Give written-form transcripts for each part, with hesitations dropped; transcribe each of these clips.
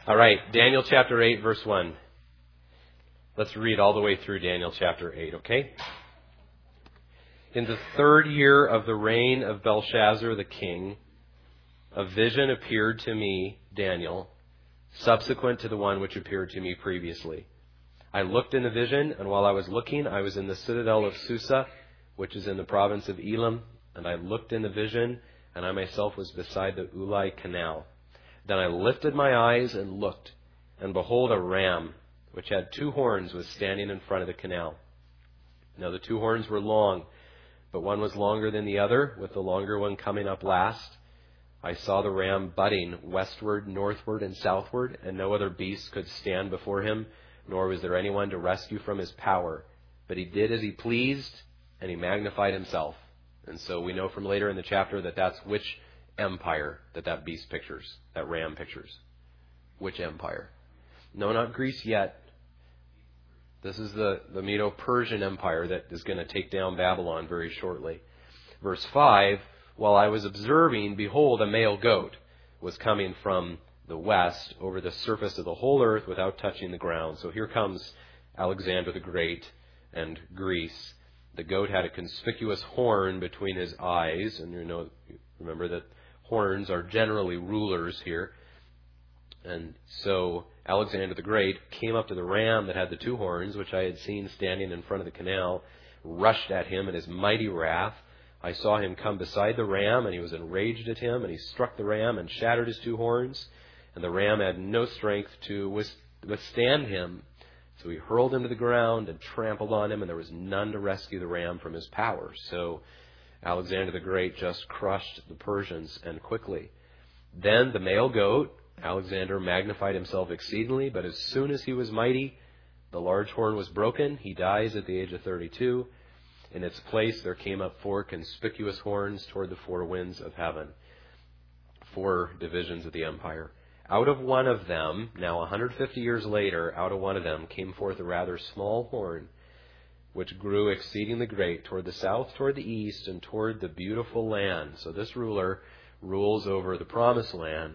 All right, Daniel chapter 8, verse 1. Let's read all the way through Daniel chapter 8, okay? In the 3rd year of the reign of Belshazzar the king, a vision appeared to me, Daniel, subsequent to the one which appeared to me previously. I looked in the vision, and while I was looking, I was in the citadel of Susa, which is in the province of Elam, and I looked in the vision, and I myself was beside the Ulai canal. Then I lifted my eyes and looked, and behold, a ram, which had 2 horns, was standing in front of the canal. Now the 2 horns were long, but one was longer than the other, with the longer one coming up last. I saw the ram butting westward, northward, and southward, and no other beast could stand before him, nor was there anyone to rescue from his power. But he did as he pleased, and he magnified himself. And so we know from later in the chapter that that's which empire that beast pictures, that ram pictures. Which empire? No, not Greece yet. This is the Medo-Persian Empire that is going to take down Babylon very shortly. Verse 5, while I was observing, behold, a male goat was coming from the west over the surface of the whole earth without touching the ground. So here comes Alexander the Great and Greece. The goat had a conspicuous horn between his eyes, and remember that horns are generally rulers here. And so Alexander the Great came up to the ram that had the 2 horns, which I had seen standing in front of the canal, rushed at him in his mighty wrath. I saw him come beside the ram, and he was enraged at him, and he struck the ram and shattered his 2 horns. And the ram had no strength to withstand him. So he hurled him to the ground and trampled on him, and there was none to rescue the ram from his power. So Alexander the Great just crushed the Persians, and quickly. Then the male goat, Alexander, magnified himself exceedingly, but as soon as he was mighty, the large horn was broken. He dies at the age of 32. In its place there came up 4 conspicuous horns toward the 4 winds of heaven. 4 divisions of the empire. Out of one of them, now 150 years later, out of one of them came forth a rather small horn, which grew exceedingly great toward the south, toward the east, and toward the beautiful land. So this ruler rules over the promised land.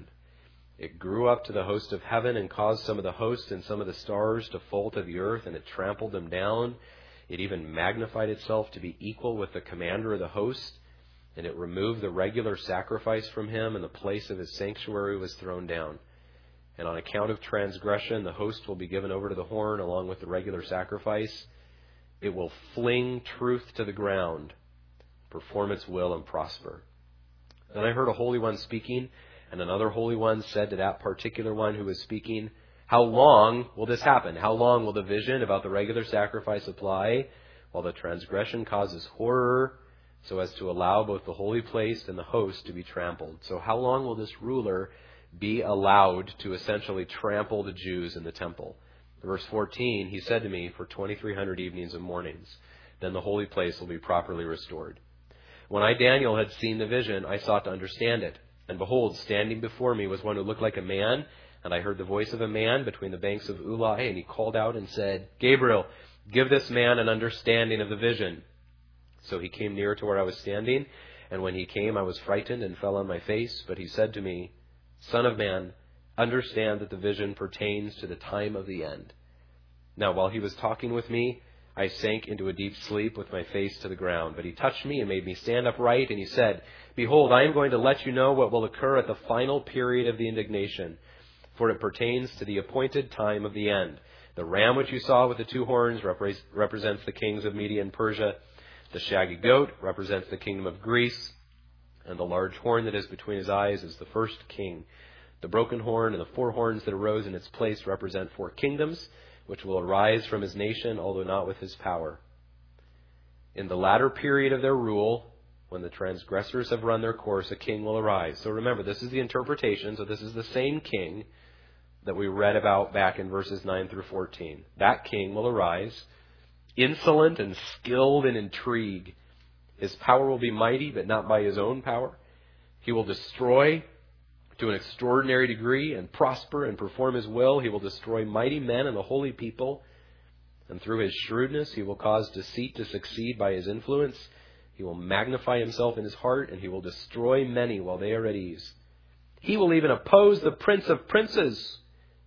It grew up to the host of heaven and caused some of the hosts and some of the stars to fall to the earth, and it trampled them down. It even magnified itself to be equal with the commander of the host, and it removed the regular sacrifice from him, and the place of his sanctuary was thrown down. And on account of transgression, the host will be given over to the horn along with the regular sacrifice. It will fling truth to the ground, perform its will, and prosper. Then I heard a holy one speaking, and another holy one said to that particular one who was speaking, how long will this happen? How long will the vision about the regular sacrifice apply, while the transgression causes horror, so as to allow both the holy place and the host to be trampled? So how long will this ruler be allowed to essentially trample the Jews in the temple? Verse 14, he said to me, for 2,300 evenings and mornings, then the holy place will be properly restored. When I, Daniel, had seen the vision, I sought to understand it. And behold, standing before me was one who looked like a man, and I heard the voice of a man between the banks of Ulai, and he called out and said, Gabriel, give this man an understanding of the vision. So he came near to where I was standing, and when he came, I was frightened and fell on my face. But he said to me, Son of man, understand that the vision pertains to the time of the end. Now, while he was talking with me, I sank into a deep sleep with my face to the ground. But he touched me and made me stand upright, and he said, Behold, I am going to let you know what will occur at the final period of the indignation, for it pertains to the appointed time of the end. The ram which you saw with the 2 horns represents the kings of Media and Persia. The shaggy goat represents the kingdom of Greece. And the large horn that is between his eyes is the first king. The broken horn and the 4 horns that arose in its place represent 4 kingdoms, which will arise from his nation, although not with his power. In the latter period of their rule, when the transgressors have run their course, a king will arise. So remember, this is the interpretation. So this is the same king that we read about back in verses 9 through 14. That king will arise, insolent and skilled in intrigue. His power will be mighty, but not by his own power. He will destroy to an extraordinary degree and prosper and perform his will. He will destroy mighty men and the holy people. And through his shrewdness, he will cause deceit to succeed by his influence. He will magnify himself in his heart, and he will destroy many while they are at ease. He will even oppose the prince of princes,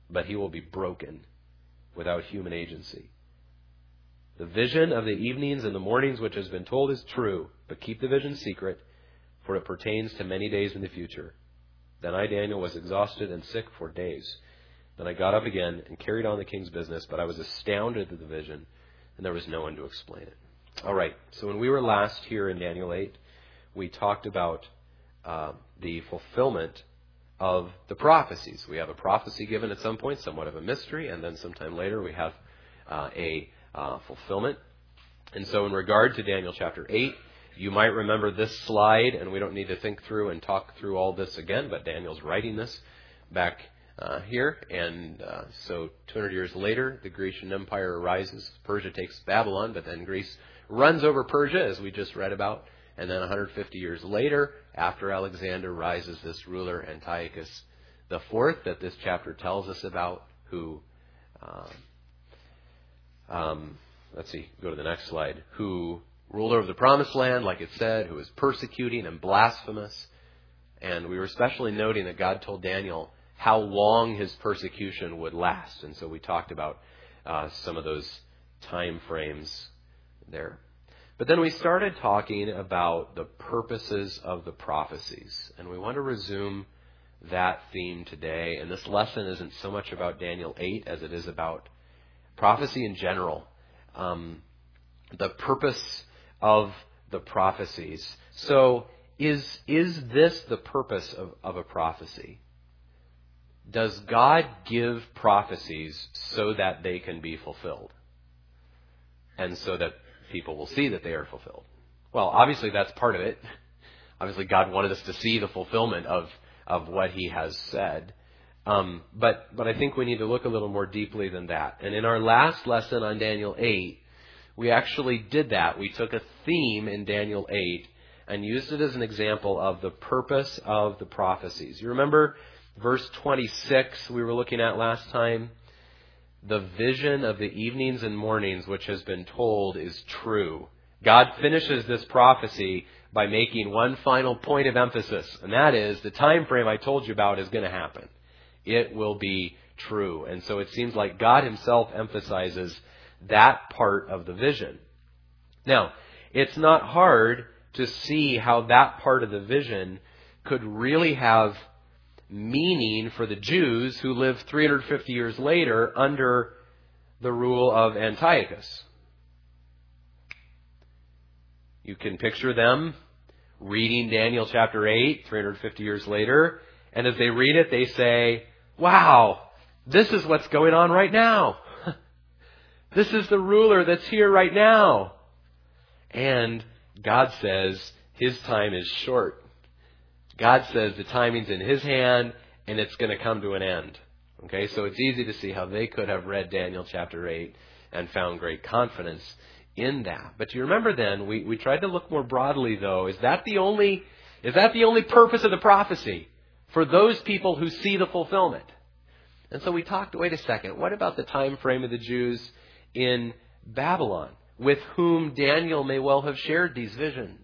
but he will be broken without human agency. The vision of the evenings and the mornings which has been told is true, but keep the vision secret, for it pertains to many days in the future. Then I, Daniel, was exhausted and sick for days. Then I got up again and carried on the king's business, but I was astounded at the vision, and there was no one to explain it. All right, so when we were last here in Daniel 8, we talked about the fulfillment of the prophecies. We have a prophecy given at some point, somewhat of a mystery, and then sometime later we have a fulfillment. And so in regard to Daniel chapter 8, you might remember this slide, and we don't need to think through and talk through all this again, but Daniel's writing this back here. And so 200 years later, the Grecian Empire arises. Persia takes Babylon, but then Greece runs over Persia, as we just read about. And then 150 years later, after Alexander, rises this ruler, Antiochus IV, that this chapter tells us about, who, let's see, go to the next slide, who ruled over the promised land, like it said, who was persecuting and blasphemous. And we were especially noting that God told Daniel how long his persecution would last. And so we talked about some of those time frames there. But then we started talking about the purposes of the prophecies. And we want to resume that theme today. And this lesson isn't so much about Daniel 8 as it is about prophecy in general. The purpose of the prophecies. So is this the purpose of a prophecy? Does God give prophecies so that they can be fulfilled? And so that people will see that they are fulfilled? Well, obviously that's part of it. Obviously God wanted us to see the fulfillment of what he has said. But I think we need to look a little more deeply than that. And in our last lesson on Daniel 8, we actually did that. We took a theme in Daniel 8 and used it as an example of the purpose of the prophecies. You remember verse 26 we were looking at last time? The vision of the evenings and mornings which has been told is true. God finishes this prophecy by making one final point of emphasis, and that is the time frame I told you about is going to happen. It will be true. And so it seems like God himself emphasizes that part of the vision. Now, it's not hard to see how that part of the vision could really have meaning for the Jews who lived 350 years later under the rule of Antiochus. You can picture them reading Daniel chapter 8, 350 years later, and as they read it, they say, wow, this is what's going on right now. This is the ruler that's here right now. And God says his time is short. God says the timing's in his hand and it's going to come to an end. Okay, so it's easy to see how they could have read Daniel chapter 8 and found great confidence in that. But you remember then, we tried to look more broadly though. Is that the only purpose of the prophecy? For those people who see the fulfillment? And so we talked, wait a second, what about the time frame of the Jews in Babylon, with whom Daniel may well have shared these visions?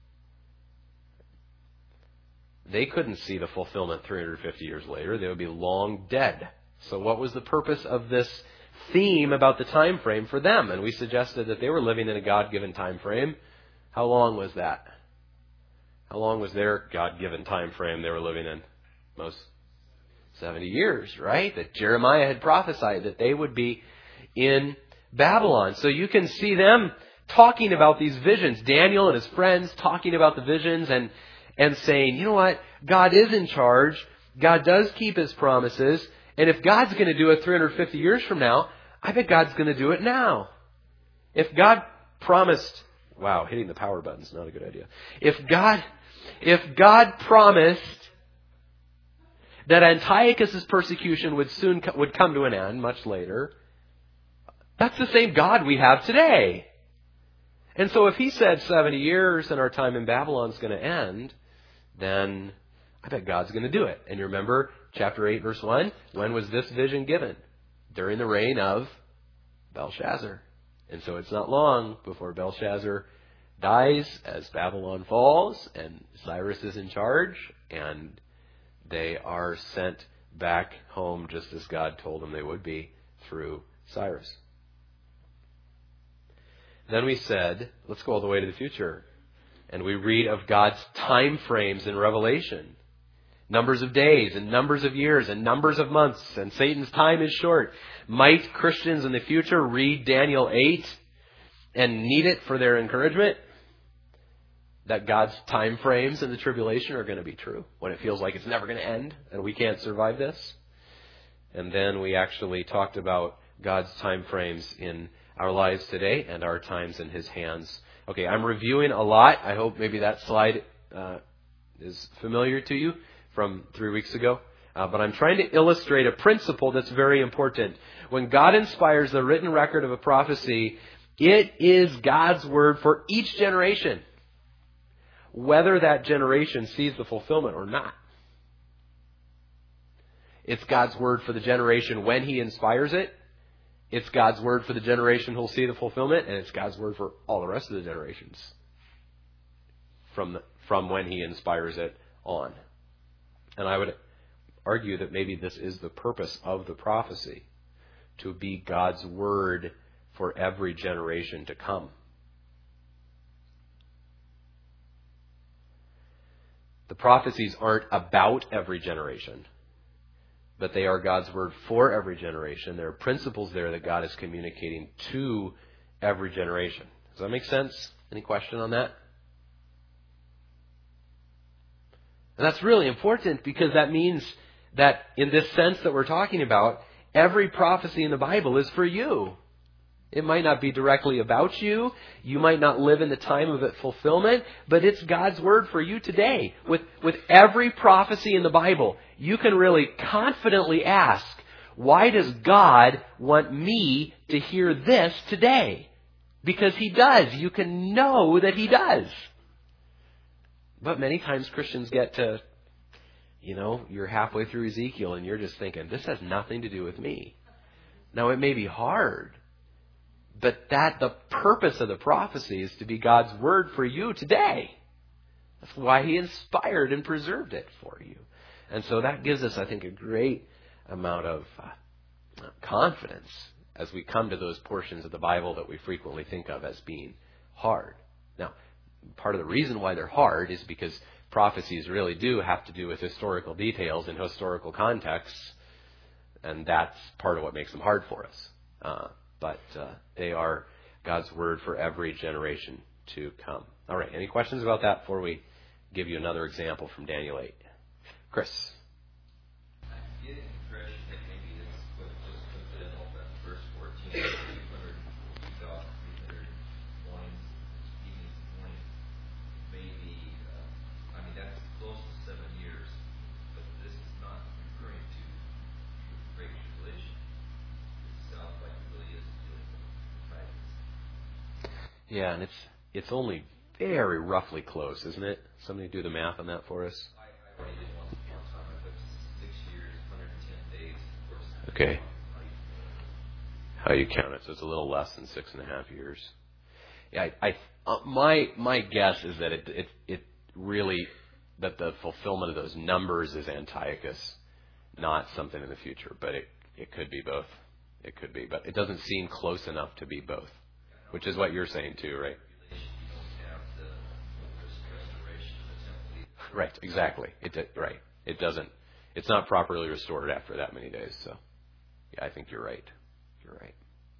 They couldn't see the fulfillment 350 years later. They would be long dead. So what was the purpose of this theme about the time frame for them? And we suggested that they were living in a God-given time frame. How long was that? How long was their God-given time frame they were living in? Most 70 years, right? That Jeremiah had prophesied that they would be in Babylon. So you can see them talking about these visions. Daniel and his friends talking about the visions and saying, you know what? God is in charge. God does keep his promises. And if God's going to do it 350 years from now, I bet God's going to do it now. If God promised, wow, hitting the power button is not a good idea. If God promised that Antiochus' persecution would come to an end much later, that's the same God we have today. And so if he said 70 years and our time in Babylon is going to end, then I bet God's going to do it. And you remember chapter 8, verse 1? When was this vision given? During the reign of Belshazzar. And so it's not long before Belshazzar dies as Babylon falls and Cyrus is in charge, and they are sent back home just as God told them they would be through Cyrus. Then we said, let's go all the way to the future. And we read of God's time frames in Revelation. Numbers of days and numbers of years and numbers of months. And Satan's time is short. Might Christians in the future read Daniel 8 and need it for their encouragement? That God's time frames in the tribulation are going to be true when it feels like it's never going to end and we can't survive this. And then we actually talked about God's time frames in our lives today and our times in His hands. Okay, I'm reviewing a lot. I hope maybe that slide is familiar to you from 3 weeks ago. But I'm trying to illustrate a principle that's very important. When God inspires the written record of a prophecy, it is God's word for each generation, whether that generation sees the fulfillment or not. It's God's word for the generation when He inspires it. It's God's word for the generation who'll see the fulfillment, and it's God's word for all the rest of the generations from when He inspires it on. And I would argue that maybe this is the purpose of the prophecy, to be God's word for every generation to come. The prophecies aren't about every generation, but they are God's word for every generation. There are principles there that God is communicating to every generation. Does that make sense? Any question on that? And that's really important because that means that in this sense that we're talking about, every prophecy in the Bible is for you. It might not be directly about you. You might not live in the time of its fulfillment, but it's God's word for you today. With every prophecy in the Bible, you can really confidently ask, why does God want me to hear this today? Because He does. You can know that He does. But many times Christians get to, you're halfway through Ezekiel and you're just thinking, this has nothing to do with me. Now, it may be hard, but the purpose of the prophecy is to be God's word for you today. That's why He inspired and preserved it for you. And so that gives us, I think, a great amount of confidence as we come to those portions of the Bible that we frequently think of as being hard. Now, part of the reason why they're hard is because prophecies really do have to do with historical details and historical contexts, and that's part of what makes them hard for us. But they are God's word for every generation to come. All right, any questions about that before we give you another example from Daniel 8? Chris? I get the impression that maybe this was just coincidental that verse 14, 200,300 coins, evenings and mornings, maybe, that's close to 7 years, but this is not referring to the Great Tribulation. It sounds like it really is dealing with titans. Yeah, and it's only very roughly close, isn't it? Somebody do the math on that for us. I already did one time. I put 6 years, 110 days. Of course. Okay. How you count it? So it's a little less than 6.5 years. Yeah, my guess is that it really that the fulfillment of those numbers is Antiochus, not something in the future. But it could be both. It could be, but it doesn't seem close enough to be both, which is what you're saying too, right? Right, exactly. Right. It doesn't. It's not properly restored after that many days. So, yeah, I think you're right. You're right.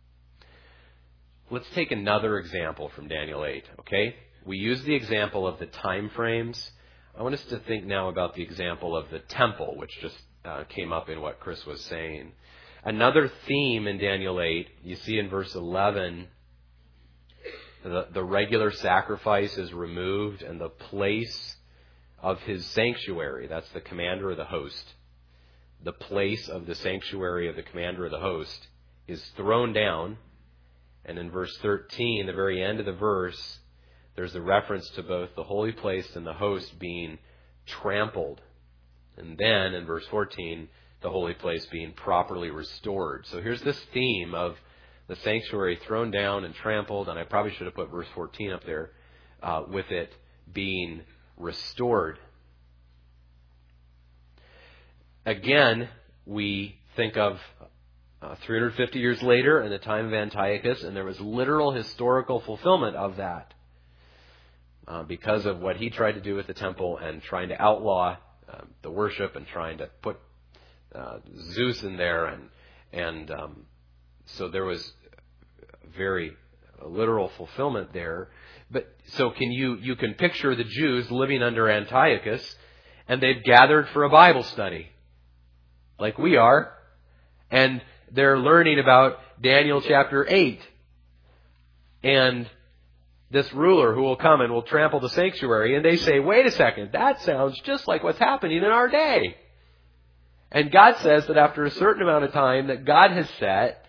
Let's take another example from Daniel 8. Okay, we used the example of the time frames. I want us to think now about the example of the temple, which just came up in what Chris was saying. Another theme in Daniel 8, you see in verse 11, the regular sacrifice is removed and the place of his sanctuary, that's the commander of the host, the place of the sanctuary of the commander of the host is thrown down. And in verse 13, the very end of the verse, there's a reference to both the holy place and the host being trampled. And then in verse 14, the holy place being properly restored. So here's this theme of the sanctuary thrown down and trampled, and I probably should have put verse 14 up there, with it being restored. Again, we think of 350 years later in the time of Antiochus, and there was literal historical fulfillment of that because of what he tried to do with the temple and trying to outlaw the worship and trying to put Zeus in there, and so there was very literal fulfillment there. But so you can picture the Jews living under Antiochus, and they've gathered for a Bible study, like we are, and they're learning about Daniel chapter 8, and this ruler who will come and will trample the sanctuary, and they say, wait a second, that sounds just like what's happening in our day. And God says that after a certain amount of time that God has set,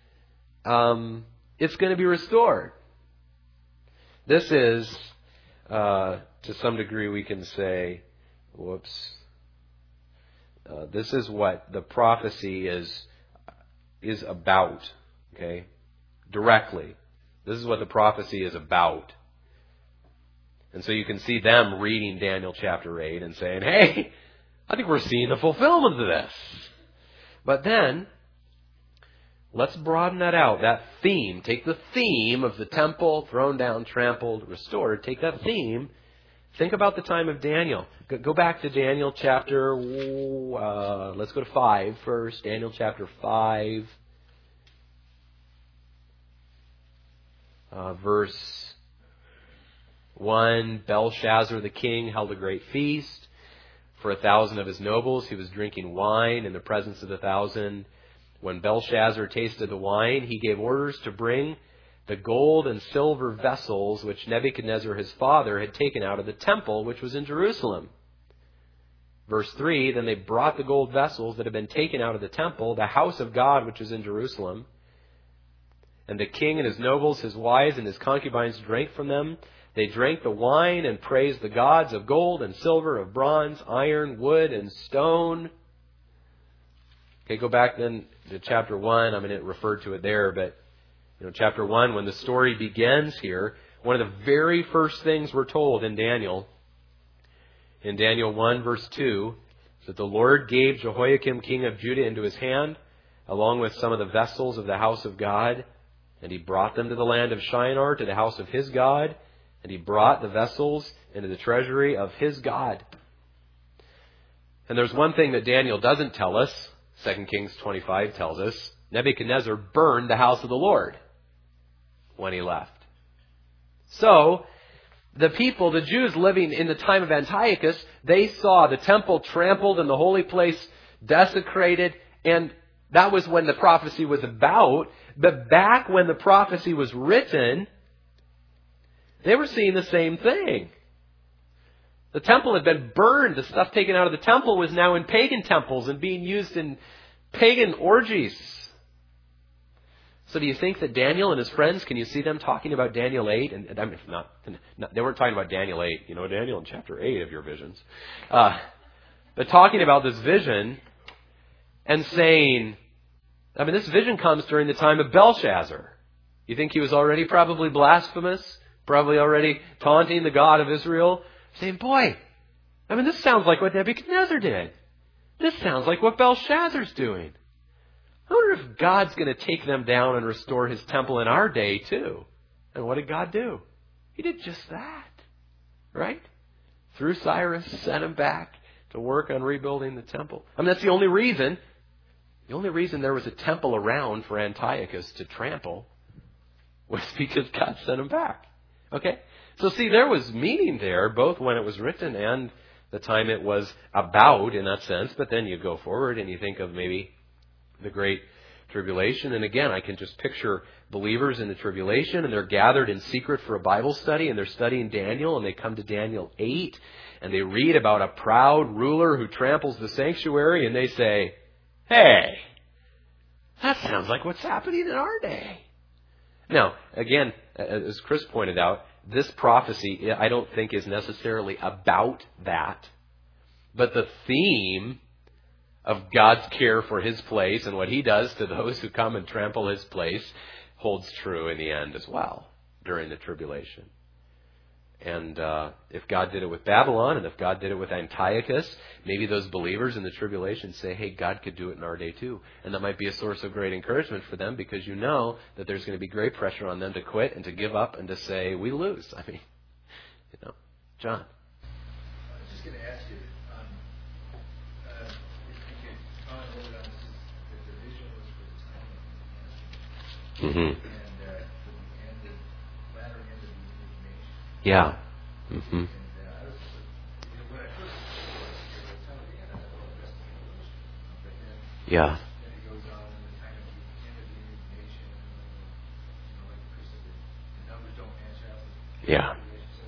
it's going to be restored. This is, to some degree we can say, this is what the prophecy is about, okay? Directly. This is what the prophecy is about. And so you can see them reading Daniel chapter 8 and saying, hey, I think we're seeing the fulfillment of this. But then, let's broaden that out. That theme, take the theme of the temple, thrown down, trampled, restored. Take that theme. Think about the time of Daniel. Go back to Daniel chapter, let's go to 5 first. Daniel chapter 5. Verse 1, Belshazzar the king held a great feast for 1,000 of his nobles. He was drinking wine in the presence of the 1,000. When Belshazzar tasted the wine, he gave orders to bring the gold and silver vessels which Nebuchadnezzar his father had taken out of the temple which was in Jerusalem. Verse 3, then they brought the gold vessels that had been taken out of the temple, the house of God which is in Jerusalem. And the king and his nobles, his wives, and his concubines drank from them. They drank the wine and praised the gods of gold and silver, of bronze, iron, wood, and stone. Okay, go back then to chapter 1. I'm going to refer to it there, but chapter 1, when the story begins here, one of the very first things we're told in Daniel 1 verse 2, is that the Lord gave Jehoiakim king of Judah into his hand, along with some of the vessels of the house of God. And he brought them to the land of Shinar, to the house of his God. And he brought the vessels into the treasury of his God. And there's one thing that Daniel doesn't tell us. 2 Kings 25 tells us. Nebuchadnezzar burned the house of the Lord when he left. So, the people, the Jews living in the time of Antiochus, they saw the temple trampled and the holy place desecrated, and that was when the prophecy was about. But back when the prophecy was written, they were seeing the same thing. The temple had been burned. The stuff taken out of the temple was now in pagan temples and being used in pagan orgies. So do you think that Daniel and his friends, can you see them talking about Daniel 8? And I mean, they weren't talking about Daniel 8. Daniel in chapter 8 of your visions. But talking about this vision and saying, this vision comes during the time of Belshazzar. You think he was already probably blasphemous? Probably already taunting the God of Israel? Saying, boy, this sounds like what Nebuchadnezzar did. This sounds like what Belshazzar's doing. I wonder if God's going to take them down and restore his temple in our day too. And what did God do? He did just that. Right? Through Cyrus, sent him back to work on rebuilding the temple. That's the only reason. The only reason there was a temple around for Antiochus to trample was because God sent him back. Okay? So see, there was meaning there, both when it was written and the time it was about, in that sense. But then you go forward and you think of maybe the Great Tribulation. And again, I can just picture believers in the tribulation, and they're gathered in secret for a Bible study, and they're studying Daniel, and they come to Daniel 8, and they read about a proud ruler who tramples the sanctuary, and they say, hey, that sounds like what's happening in our day. Now, again, as Chris pointed out, this prophecy, I don't think, is necessarily about that. But the theme of God's care for his place and what he does to those who come and trample his place holds true in the end as well, during the tribulation. And if God did it with Babylon, and if God did it with Antiochus, maybe those believers in the tribulation say, hey, God could do it in our day too. And that might be a source of great encouragement for them, because you know that there's going to be great pressure on them to quit and to give up and to say, we lose. I mean, John. I was just going to ask you, if you could comment a little bit on this, if the vision was for the time of the Mm-hmm. and the latter end of the indignation. Yeah. Mm-hmm. And I was when I first heard the time of the end, I thought, well, that's the tribulation. But Yeah. then it goes on, and the time of the end of the indignation, like Chris said, the numbers don't match up. Yeah.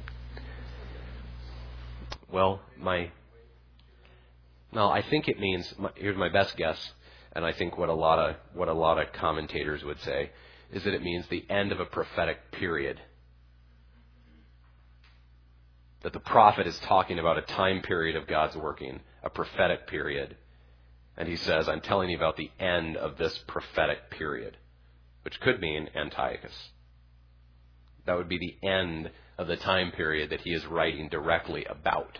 Well, I think it means, here's my best guess, and I think what a lot of commentators would say is that it means the end of a prophetic period. That the prophet is talking about a time period of God's working, a prophetic period. And he says, I'm telling you about the end of this prophetic period, which could mean Antiochus. That would be the end of the time period that he is writing directly about.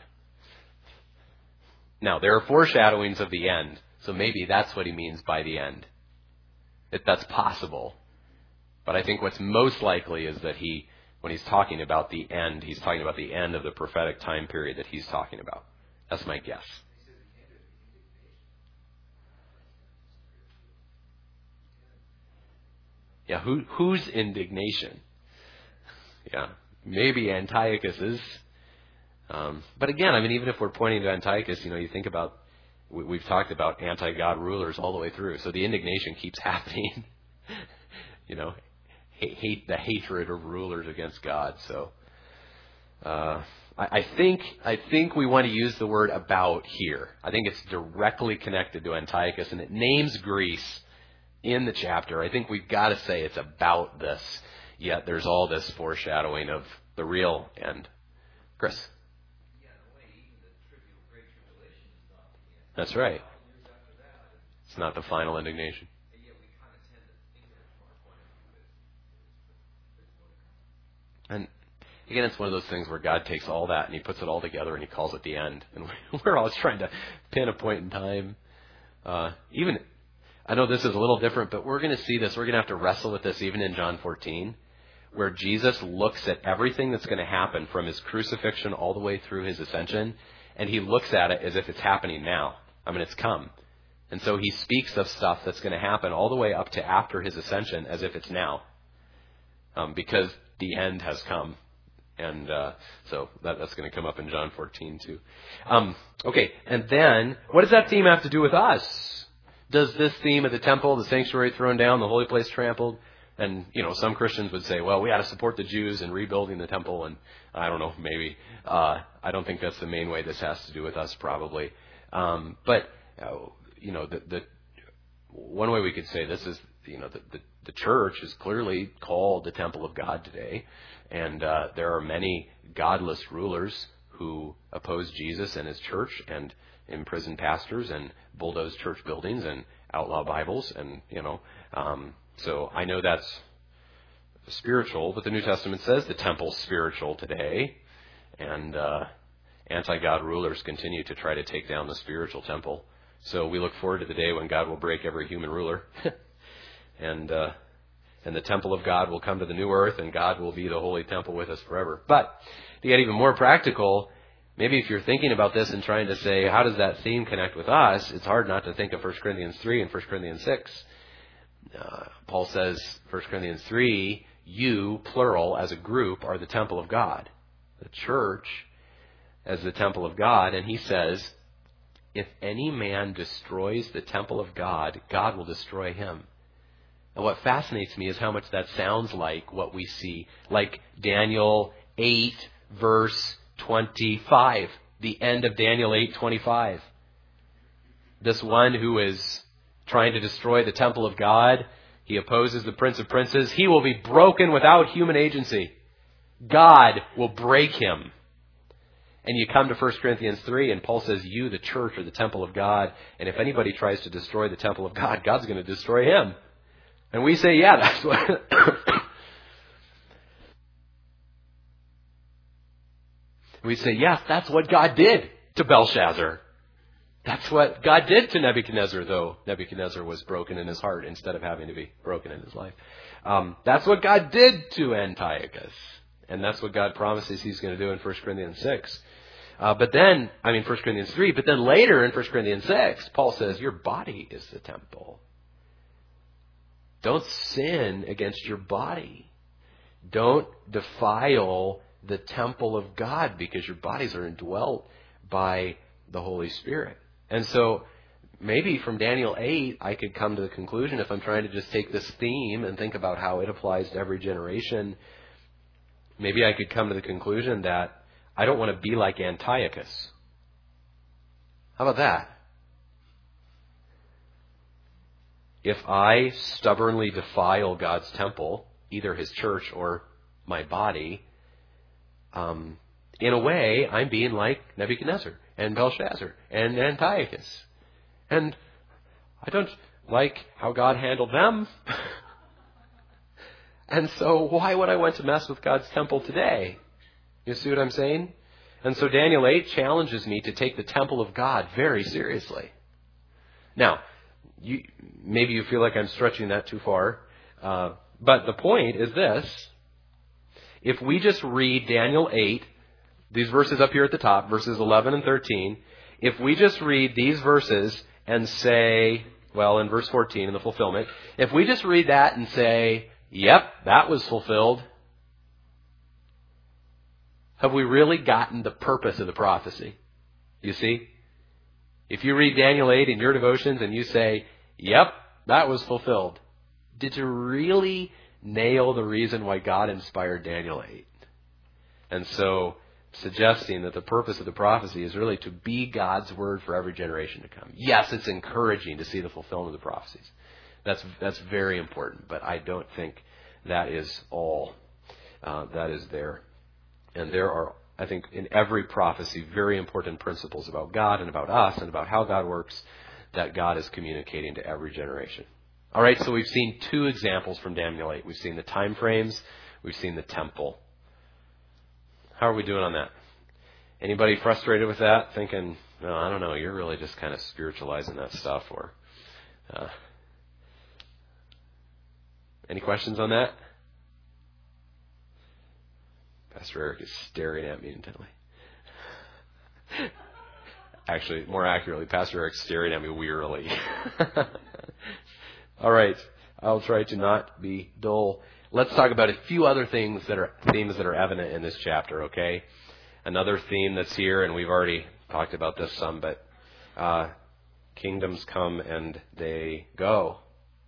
Now, there are foreshadowings of the end, so maybe that's what he means by the end. That's possible. But I think what's most likely is that when he's talking about the end, he's talking about the end of the prophetic time period that he's talking about. That's my guess. Yeah, whose indignation? Yeah, maybe Antiochus's. But again, I mean, even if we're pointing to Antiochus, you think about, we've talked about anti-God rulers all the way through. So the indignation keeps happening. Hate the hatred of rulers against God. So I think we want to use the word about here. I think it's directly connected to Antiochus, and it names Greece in the chapter. I think we've got to say it's about this. Yet there's all this foreshadowing of the real end. Chris? Yeah, in a way, even the great tribulation is not the end. That's right. Years after that, It's not the final indignation. and yet we kind of tend to think of it from our point of view as more to come. And again, it's one of those things where God takes all that and he puts it all together and he calls it the end. And we're always trying to pin a point in time. I know this is a little different, but we're going to see this. We're going to have to wrestle with this even in John 14, where Jesus looks at everything that's going to happen from his crucifixion all the way through his ascension, and he looks at it as if it's happening now. I mean, it's come. And so he speaks of stuff that's going to happen all the way up to after his ascension as if it's now, because the end has come. And so that's going to come up in John 14 too. Okay, and then what does that theme have to do with us? Does this theme of the temple, the sanctuary thrown down, the holy place trampled? And, some Christians would say, well, we ought to support the Jews in rebuilding the temple. And I don't know, maybe. I don't think that's the main way this has to do with us, probably. But the one way we could say this is, the church is clearly called the temple of God today. And there are many godless rulers who oppose Jesus and his church and imprison pastors and bulldoze church buildings and outlaw Bibles. And, so I know that's spiritual, but the New Testament says the temple's spiritual today. And anti-God rulers continue to try to take down the spiritual temple. So we look forward to the day when God will break every human ruler. And the temple of God will come to the new earth, and God will be the holy temple with us forever. But to get even more practical, maybe if you're thinking about this and trying to say, how does that theme connect with us? It's hard not to think of 1 Corinthians 3 and 1 Corinthians 6. Paul says, 1 Corinthians 3, you, plural, as a group, are the temple of God. The church as the temple of God. And he says, if any man destroys the temple of God, God will destroy him. And what fascinates me is how much that sounds like what we see, like Daniel 8, verse 25, the end of Daniel 8:25. This one who is trying to destroy the temple of God, he opposes the Prince of Princes. He will be broken without human agency. God will break him. And you come to 1 Corinthians 3, and Paul says, you, the church, are the temple of God. And if anybody tries to destroy the temple of God, God's going to destroy him. And we say, yeah, that's what... We say, yes, that's what God did to Belshazzar. That's what God did to Nebuchadnezzar, though Nebuchadnezzar was broken in his heart instead of having to be broken in his life. That's what God did to Antiochus. And that's what God promises he's going to do in 1 Corinthians 6. 1 Corinthians 3. But then later in 1 Corinthians 6, Paul says, your body is the temple. Don't sin against your body. Don't defile the temple of God because your bodies are indwelt by the Holy Spirit. And so maybe from Daniel 8, I could come to the conclusion, if I'm trying to just take this theme and think about how it applies to every generation, maybe I could come to the conclusion that I don't want to be like Antiochus. How about that? If I stubbornly defile God's temple, either his church or my body, in a way, I'm being like Nebuchadnezzar and Belshazzar and Antiochus. And I don't like how God handled them. And so why would I want to mess with God's temple today? You see what I'm saying? And so Daniel 8 challenges me to take the temple of God very seriously. Now, maybe you feel like I'm stretching that too far. But the point is this. If we just read Daniel 8, these verses up here at the top, verses 11 and 13, if we just read these verses and say, well, in verse 14, in the fulfillment, if we just read that and say, yep, that was fulfilled, have we really gotten the purpose of the prophecy? You see? If you read Daniel 8 in your devotions and you say, yep, that was fulfilled, did you really nail the reason why God inspired Daniel 8? And so, suggesting that the purpose of the prophecy is really to be God's word for every generation to come. Yes, it's encouraging to see the fulfillment of the prophecies. That's very important, but I don't think that is all that is there. And there are, I think, in every prophecy, very important principles about God and about us and about how God works that God is communicating to every generation. All right, so we've seen two examples from Daniel 8. We've seen the time frames. We've seen the temple. How are we doing on that? Anybody frustrated with that? Thinking, no, I don't know, you're really just kind of spiritualizing that stuff. Or any questions on that? Pastor Eric is staring at me intently. Actually, more accurately, Pastor Eric's staring at me wearily. All right, I'll try to not be dull. Let's talk about a few other themes that are evident in this chapter, okay? Another theme that's here, and we've already talked about this some, but kingdoms come and they go.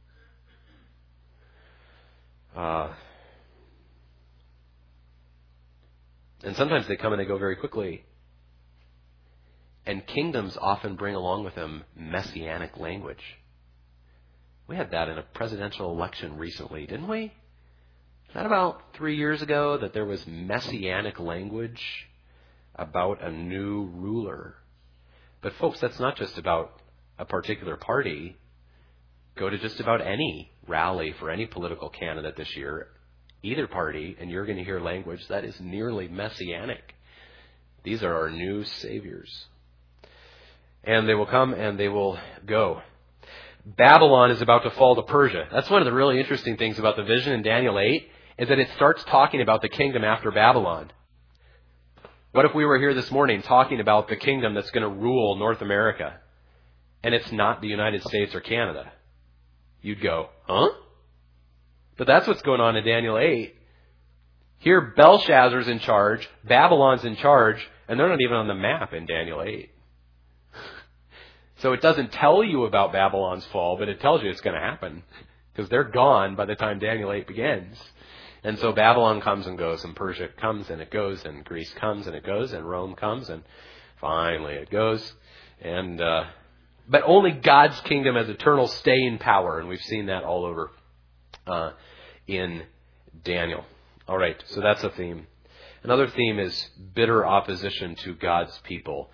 And sometimes they come and they go very quickly. And kingdoms often bring along with them messianic language. We had that in a presidential election recently, didn't we? Is that about 3 years ago that there was messianic language about a new ruler? But folks, that's not just about a particular party. Go to just about any rally for any political candidate this year, either party, and you're going to hear language that is nearly messianic. These are our new saviors. And they will come and they will go. Babylon is about to fall to Persia. That's one of the really interesting things about the vision in Daniel 8, is that it starts talking about the kingdom after Babylon. What if we were here this morning talking about the kingdom that's going to rule North America, and it's not the United States or Canada? You'd go, huh? But that's what's going on in Daniel 8. Here, Belshazzar's in charge, Babylon's in charge, and they're not even on the map in Daniel 8. So it doesn't tell you about Babylon's fall, but it tells you it's going to happen, because they're gone by the time Daniel 8 begins. And so Babylon comes and goes, and Persia comes and it goes, and Greece comes and it goes, and Rome comes, and finally it goes. And but only God's kingdom has eternal staying power, and we've seen that all over in Daniel. All right, so that's a theme. Another theme is bitter opposition to God's people.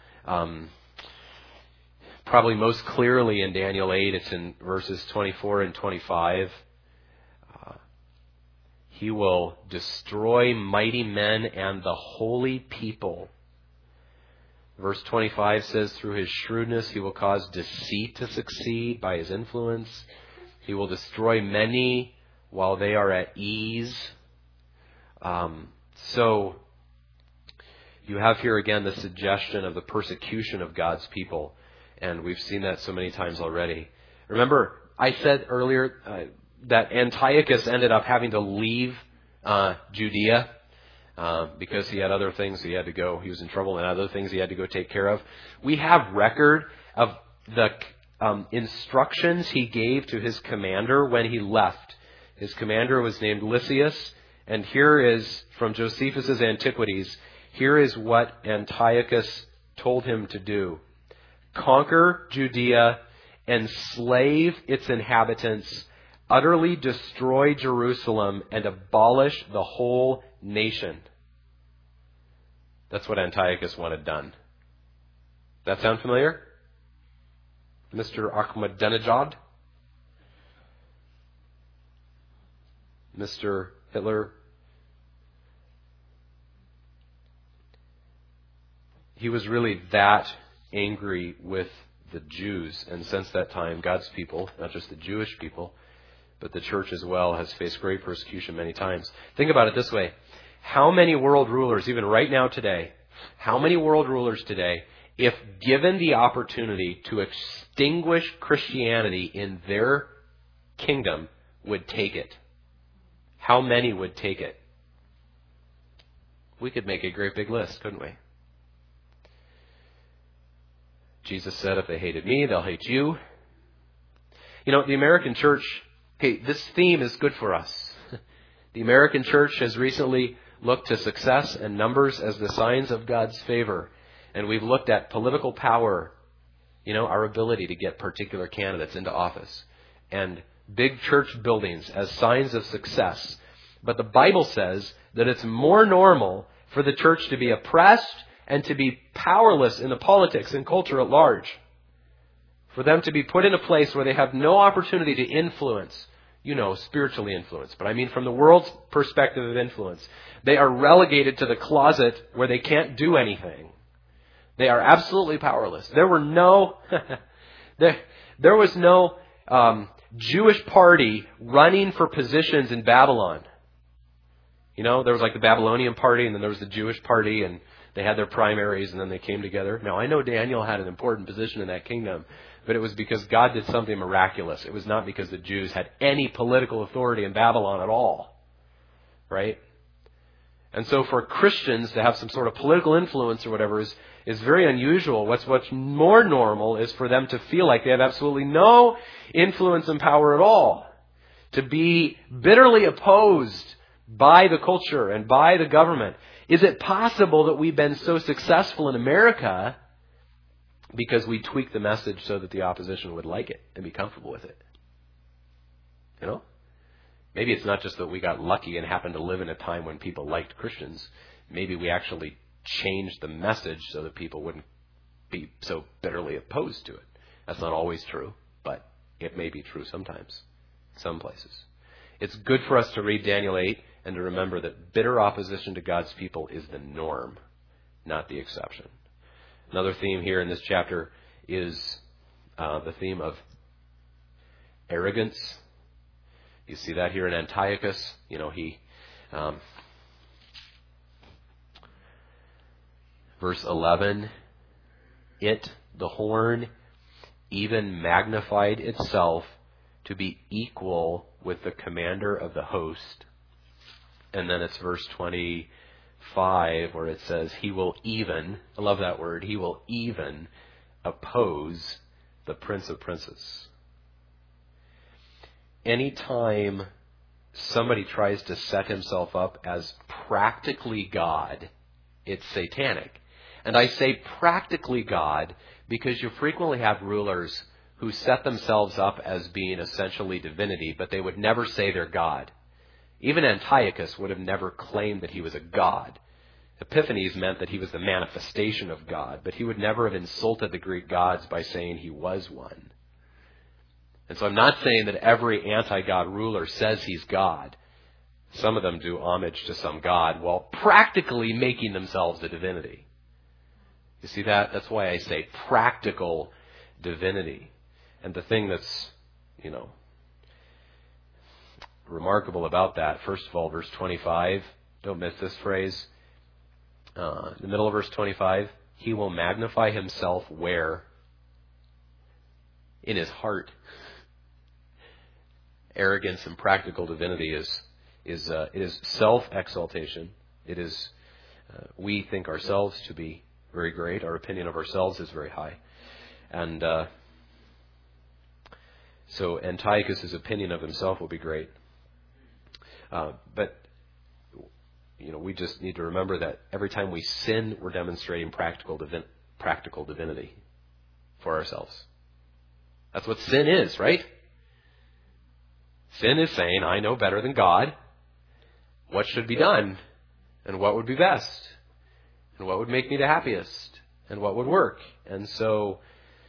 Probably most clearly in Daniel 8, it's in verses 24 and 25. He will destroy mighty men and the holy people Verse 25 says, through his shrewdness he will cause deceit to succeed by his influence. He will destroy many while they are at ease. So you have here again the suggestion of the persecution of God's people. And we've seen that so many times already. Remember, I said earlier that Antiochus ended up having to leave Judea because he had other things he had to go. He was in trouble and other things he had to go take care of. We have record of the instructions he gave to his commander when he left. His commander was named Lysias. And here is, from Josephus' Antiquities, here is what Antiochus told him to do. Conquer Judea, enslave its inhabitants, utterly destroy Jerusalem, and abolish the whole nation. That's what Antiochus wanted done. That sound familiar? Mr. Ahmadinejad? Mr. Hitler? He was really that angry with the Jews. And since that time, God's people, not just the Jewish people, but the church as well, has faced great persecution many times. Think about it this way. How many world rulers, even right now today, how many world rulers today, if given the opportunity to extinguish Christianity in their kingdom, would take it? How many would take it? We could make a great big list, couldn't we? Jesus said, if they hated me, they'll hate you. You know, the American church, okay, this theme is good for us. The American church has recently looked to success and numbers as the signs of God's favor. And we've looked at political power, you know, our ability to get particular candidates into office, and big church buildings as signs of success. But the Bible says that it's more normal for the church to be oppressed and to be powerless in the politics and culture at large. For them to be put in a place where they have no opportunity to influence, you know, spiritually influence. But I mean from the world's perspective of influence. They are relegated to the closet where they can't do anything. They are absolutely powerless. There were no, there was no Jewish party running for positions in Babylon. You know, there was like the Babylonian party, and then there was the Jewish party, and they had their primaries, and then they came together. Now, I know Daniel had an important position in that kingdom, but it was because God did something miraculous. It was not because the Jews had any political authority in Babylon at all. Right? And so for Christians to have some sort of political influence or whatever is very unusual. What's more normal is for them to feel like they have absolutely no influence and power at all. To be bitterly opposed by the culture and by the government. Is it possible that we've been so successful in America because we tweaked the message so that the opposition would like it and be comfortable with it? You know? Maybe it's not just that we got lucky and happened to live in a time when people liked Christians. Maybe we actually changed the message so that people wouldn't be so bitterly opposed to it. That's not always true, but it may be true sometimes, some places. It's good for us to read Daniel 8 and to remember that bitter opposition to God's people is the norm, not the exception. Another theme here in this chapter is the theme of arrogance. You see that here in Antiochus. You know, he, verse 11, it, the horn, even magnified itself to be equal with the commander of the host. And then it's verse 25 where it says, he will even, I love that word, he will even oppose the Prince of Princes. Anytime somebody tries to set himself up as practically God, it's satanic. And I say practically God because you frequently have rulers who set themselves up as being essentially divinity, but they would never say they're God. Even Antiochus would have never claimed that he was a god. Epiphanes meant that he was the manifestation of God, but he would never have insulted the Greek gods by saying he was one. And so I'm not saying that every anti-God ruler says he's God. Some of them do homage to some god while practically making themselves a divinity. You see that? That's why I say practical divinity. And the thing that's, remarkable about that, first of all, verse 25, don't miss this phrase. In the middle of verse 25, he will magnify himself where? In his heart. Arrogance and practical divinity is self-exaltation. It is, we think ourselves to be very great. Our opinion of ourselves is very high. And so Antiochus' opinion of himself will be great. But we just need to remember that every time we sin, we're demonstrating practical divinity for ourselves. That's what sin is, right? Sin is saying, I know better than God what should be done, and what would be best, and what would make me the happiest, and what would work. And so,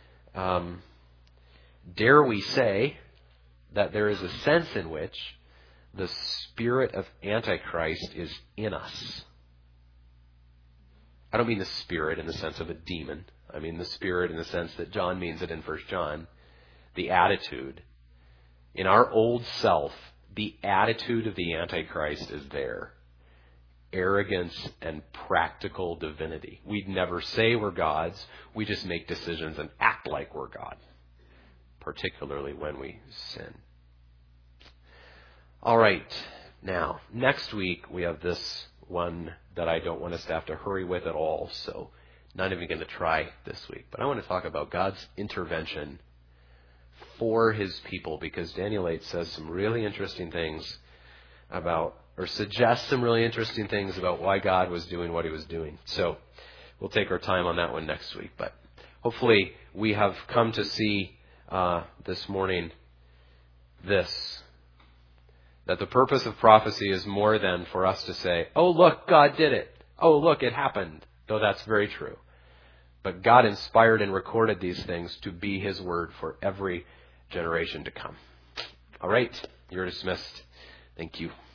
dare we say that there is a sense in which the spirit of Antichrist is in us. I don't mean the spirit in the sense of a demon. I mean the spirit in the sense that John means it in 1 John. The attitude. In our old self, the attitude of the Antichrist is there. Arrogance and practical divinity. We'd never say we're gods. We just make decisions and act like we're God. Particularly when we sin. All right. Now, next week we have this one that I don't want us to have to hurry with at all. So, not even going to try this week. But I want to talk about God's intervention for his people, because Daniel 8 says some really interesting things suggests some really interesting things about why God was doing what he was doing. So we'll take our time on that one next week. But hopefully we have come to see this morning that the purpose of prophecy is more than for us to say, oh, look, God did it. Oh, look, it happened. Though that's very true. But God inspired and recorded these things to be his word for every generation to come. All right, you're dismissed. Thank you.